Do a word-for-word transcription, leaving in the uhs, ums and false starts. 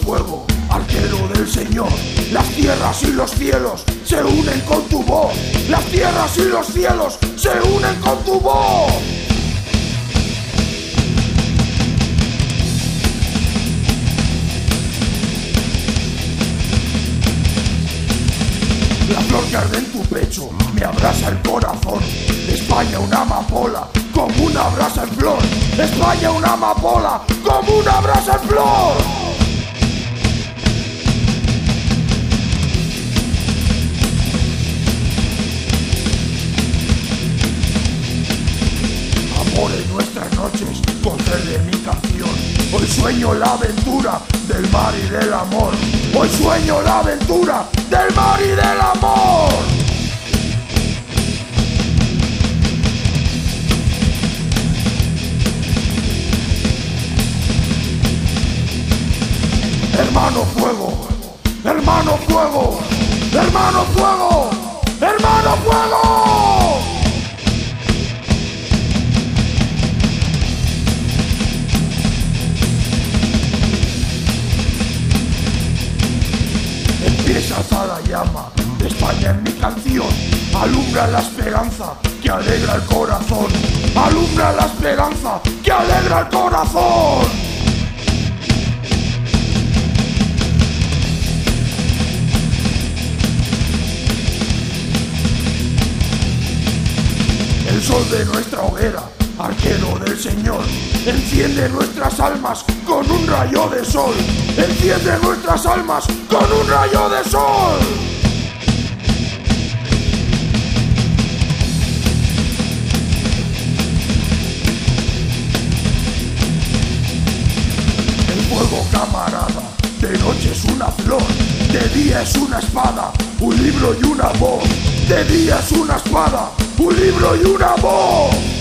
fuego, arquero del Señor. Las tierras y los cielos se unen con tu voz. Las tierras y los cielos se unen con tu voz. La flor que arde en tu pecho me abrasa el corazón. España una amapola como una brasa en flor. España una amapola como una brasa en flor. Amor en nuestras noches, concede mi canción. Hoy sueño la aventura del mar y del amor. Hoy sueño la aventura del mar y del amor. Hermano fuego, hermano fuego, hermano fuego, hermano fuego. Empieza la llama de España en mi canción. Alumbra la esperanza que alegra el corazón. Alumbra la esperanza que alegra el corazón. El sol de nuestra hoguera, arquero del Señor, enciende nuestras almas con un rayo de sol. Enciende nuestras almas con un rayo de sol. El fuego, camarada, de noche es una flor, de día es una espada, un libro y una voz. De día es una espada, un libro y una voz.